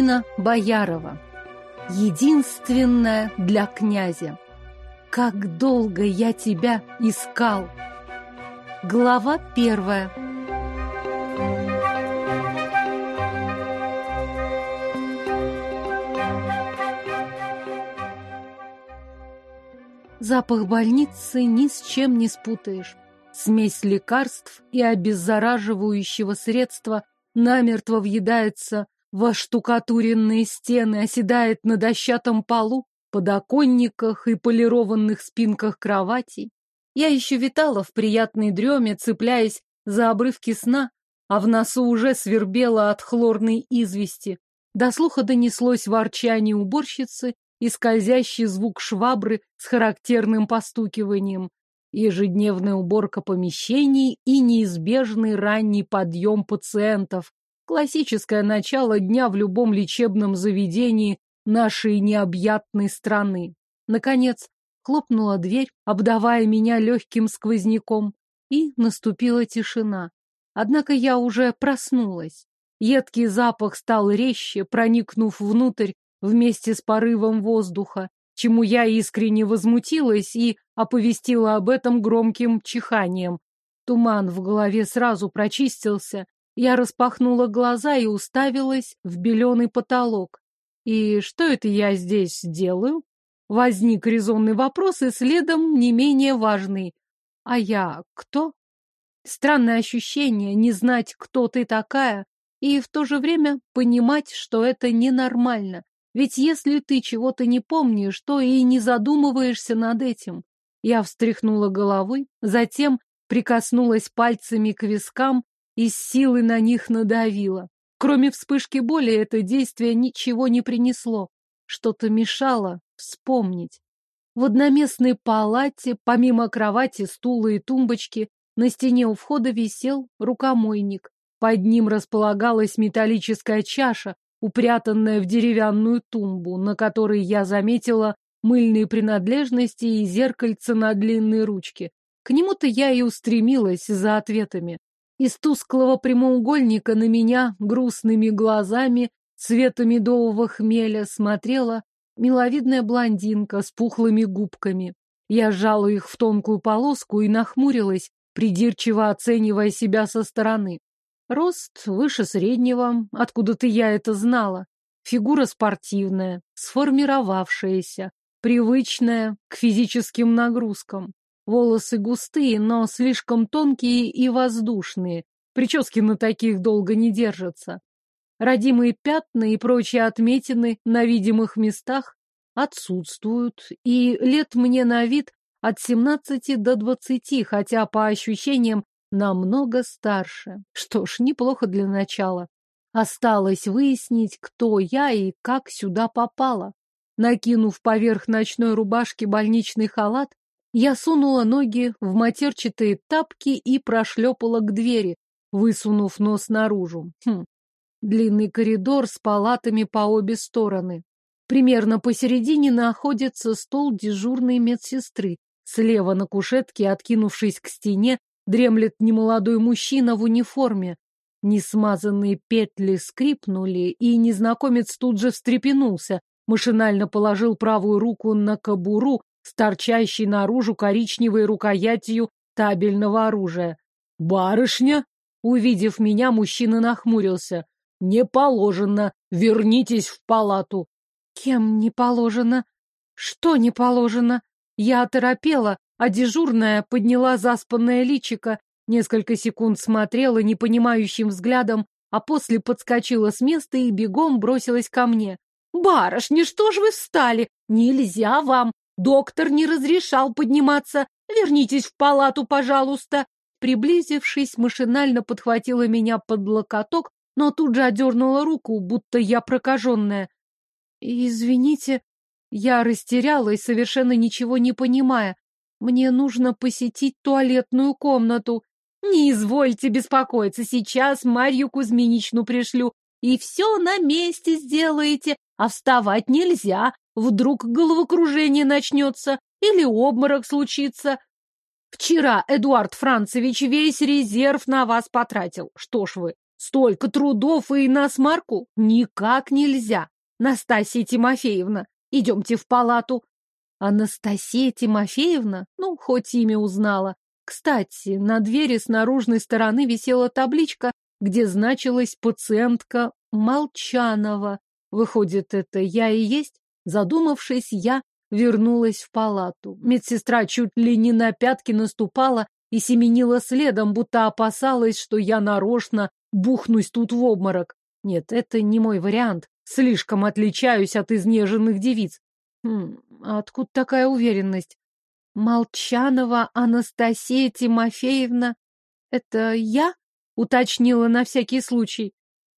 Ирина Боярова. Единственная для князя. Как долго я тебя искал. Глава 1. Запах больницы ни с чем не спутаешь. Смесь лекарств и обеззараживающего средства намертво въедается в оштукатуренные стены, оседает на дощатом полу, подоконниках и полированных спинках кроватей. Я еще витала в приятной дреме, цепляясь за обрывки сна, а в носу уже свербело от хлорной извести. До слуха донеслось ворчание уборщицы и скользящий звук швабры с характерным постукиванием. Ежедневная уборка помещений и неизбежный ранний подъем пациентов. Классическое начало дня в любом лечебном заведении нашей необъятной страны. Наконец, хлопнула дверь, обдавая меня легким сквозняком, и наступила тишина. Однако я уже проснулась. Едкий запах стал резче, проникнув внутрь вместе с порывом воздуха, чему я искренне возмутилась и оповестила об этом громким чиханием. Туман в голове сразу прочистился. Я распахнула глаза и уставилась в беленый потолок. И что это я здесь делаю? Возник резонный вопрос, и следом не менее важный. А я кто? Странное ощущение не знать, кто ты такая, и в то же время понимать, что это ненормально. Ведь если ты чего-то не помнишь, то и не задумываешься над этим. Я встряхнула головой, затем прикоснулась пальцами к вискам и с силой на них надавила. Кроме вспышки боли, это действие ничего не принесло. Что-то мешало вспомнить. В одноместной палате, помимо кровати, стула и тумбочки, на стене у входа висел рукомойник. Под ним располагалась металлическая чаша, упрятанная в деревянную тумбу, на которой я заметила мыльные принадлежности и зеркальце на длинной ручке. К нему-то я и устремилась за ответами. Из тусклого прямоугольника на меня грустными глазами цвета медового хмеля смотрела миловидная блондинка с пухлыми губками. Я сжала их в тонкую полоску и нахмурилась, придирчиво оценивая себя со стороны. Рост выше среднего, откуда-то я это знала. Фигура спортивная, сформировавшаяся, привычная к физическим нагрузкам. Волосы густые, но слишком тонкие и воздушные. Прически на таких долго не держатся. Родимые пятна и прочие отметины на видимых местах отсутствуют, и лет мне на вид от 17 до 20, хотя по ощущениям намного старше. Что ж, неплохо для начала. Осталось выяснить, кто я и как сюда попала. Накинув поверх ночной рубашки больничный халат, я сунула ноги в матерчатые тапки и прошлепала к двери, высунув нос наружу. Длинный коридор с палатами по обе стороны. Примерно посередине находится стол дежурной медсестры. Слева на кушетке, откинувшись к стене, дремлет немолодой мужчина в униформе. Несмазанные петли скрипнули, и незнакомец тут же встрепенулся, машинально положил правую руку на кобуру с торчащей наружу коричневой рукоятью табельного оружия. «Барышня!» Увидев меня, мужчина нахмурился. «Не положено! Вернитесь в палату!» «Кем не положено? Что не положено?» Я оторопела, а дежурная подняла заспанное личико, несколько секунд смотрела непонимающим взглядом, а после подскочила с места и бегом бросилась ко мне. «Барышня, что ж вы встали? Нельзя вам! Доктор не разрешал подниматься! Вернитесь в палату, пожалуйста!» Приблизившись, машинально подхватила меня под локоток, но тут же отдернула руку, будто я прокаженная. «Извините...» Я растерялась, совершенно ничего не понимая. Мне нужно посетить туалетную комнату. Не извольте беспокоиться, сейчас Марью Кузьминичну пришлю, и все на месте сделаете, а вставать нельзя, вдруг головокружение начнется или обморок случится. Вчера Эдуард Францевич весь резерв на вас потратил. Что ж вы, Столько трудов и на смарку? Никак нельзя. Настасья Тимофеевна, идемте в палату. Анастасия Тимофеевна? Ну, хоть имя узнала. Кстати, на двери с наружной стороны висела табличка, где значилась пациентка Молчанова. Выходит, это я и есть? Задумавшись, я вернулась в палату. Медсестра чуть ли не на пятки наступала и семенила следом, будто опасалась, что я нарочно бухнусь тут в обморок. Нет, это не мой вариант. Слишком отличаюсь от изнеженных девиц. А откуда такая уверенность? Молчанова Анастасия Тимофеевна. Это я? Уточнила на всякий случай.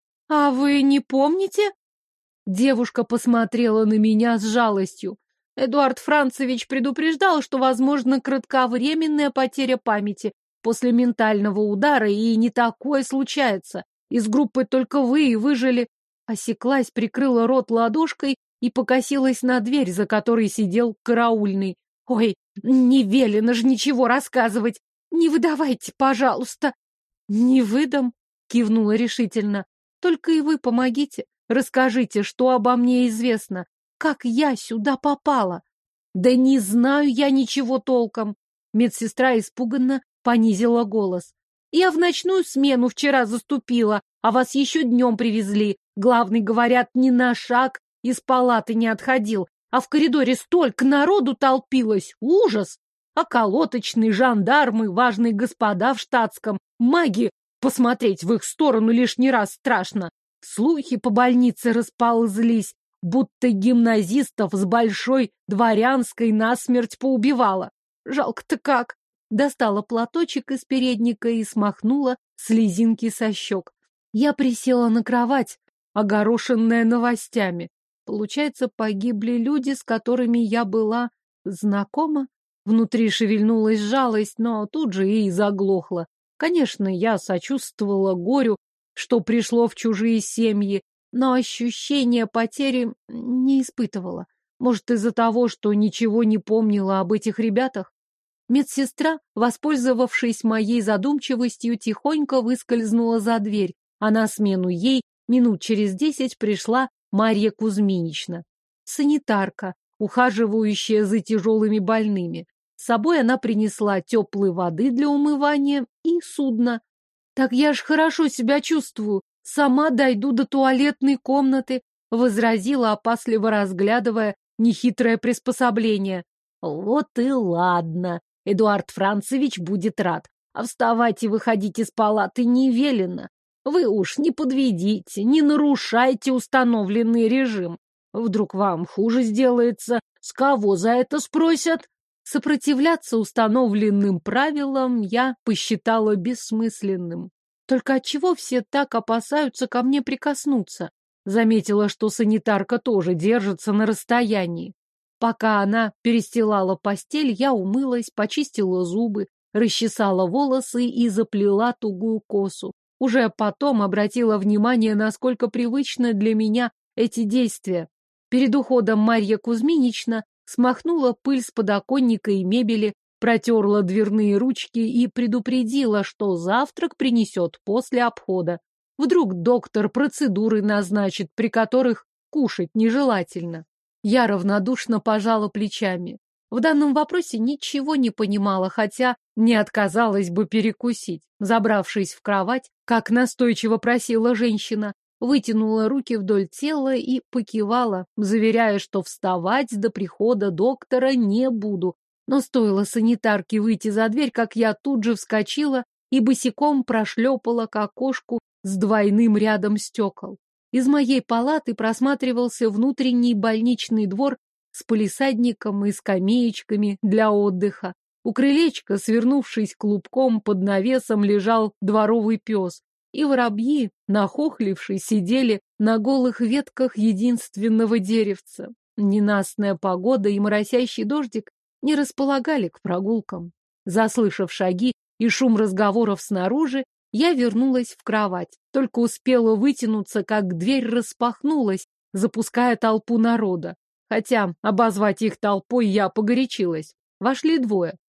А вы не помните? Девушка посмотрела на меня с жалостью. Эдуард Францевич предупреждал, что возможна кратковременная потеря памяти после ментального удара, и не такое случается. Из группы только вы и выжили. Осеклась, прикрыла рот ладошкой и покосилась на дверь, за которой сидел караульный. Ой, не велено ж ничего рассказывать. Не выдавайте, пожалуйста. Не выдам, кивнула решительно. Только и вы помогите. Расскажите, что обо мне известно. Как я сюда попала? Да не знаю я ничего толком. Медсестра испуганно понизила голос. Я в ночную смену вчера заступила, а вас еще днем привезли. Главный, говорят, ни на шаг из палаты не отходил, а в коридоре столько народу толпилось. Ужас! Околоточные, жандармы, важные господа в штатском, маги. Посмотреть в их сторону лишний раз страшно. Слухи по больнице расползлись, будто гимназистов с большой дворянской насмерть поубивала. Жалко-то как. Достала платочек из передника и смахнула слезинки со щек. Я присела на кровать, огорошенная новостями. Получается, погибли люди, с которыми я была знакома? Внутри шевельнулась жалость, но тут же и заглохла. Конечно, я сочувствовала горю, что пришло в чужие семьи, но ощущения потери не испытывала. Может, из-за того, что ничего не помнила об этих ребятах? Медсестра, воспользовавшись моей задумчивостью, тихонько выскользнула за дверь, а на смену ей минут через 10 пришла Марья Кузьминична. Санитарка, ухаживающая за тяжелыми больными. С собой она принесла теплой воды для умывания и судно. Так я ж хорошо себя чувствую, сама дойду до туалетной комнаты, возразила, опасливо разглядывая нехитрое приспособление. Вот и ладно, Эдуард Францевич будет рад, а вставать и выходить из палаты не велено. Вы уж не подведите, не нарушайте установленный режим. Вдруг вам хуже сделается, с кого за это спросят? Сопротивляться установленным правилам я посчитала бессмысленным. Только отчего все так опасаются ко мне прикоснуться? Заметила, что санитарка тоже держится на расстоянии. Пока она перестилала постель, я умылась, почистила зубы, расчесала волосы и заплела тугую косу. Уже потом обратила внимание, насколько привычны для меня эти действия. Перед уходом Марья Кузьминична смахнула пыль с подоконника и мебели, протерла дверные ручки и предупредила, что завтрак принесет после обхода. Вдруг доктор процедуры назначит, при которых кушать нежелательно. Я равнодушно пожала плечами. В данном вопросе ничего не понимала, хотя не отказалась бы перекусить. Забравшись в кровать, как настойчиво просила женщина, вытянула руки вдоль тела и покивала, заверяя, что вставать до прихода доктора не буду. Но стоило санитарке выйти за дверь, как я тут же вскочила и босиком прошлепала к окошку с двойным рядом стекол. Из моей палаты просматривался внутренний больничный двор с палисадником и скамеечками для отдыха. У крылечка, свернувшись клубком под навесом, лежал дворовый пес, и воробьи, нахохлившись, сидели на голых ветках единственного деревца. Ненастная погода и моросящий дождик не располагали к прогулкам. Заслышав шаги и шум разговоров снаружи, я вернулась в кровать. Только успела вытянуться, как дверь распахнулась, запуская толпу народа. Хотя обозвать их толпой я погорячилась. Вошли двое.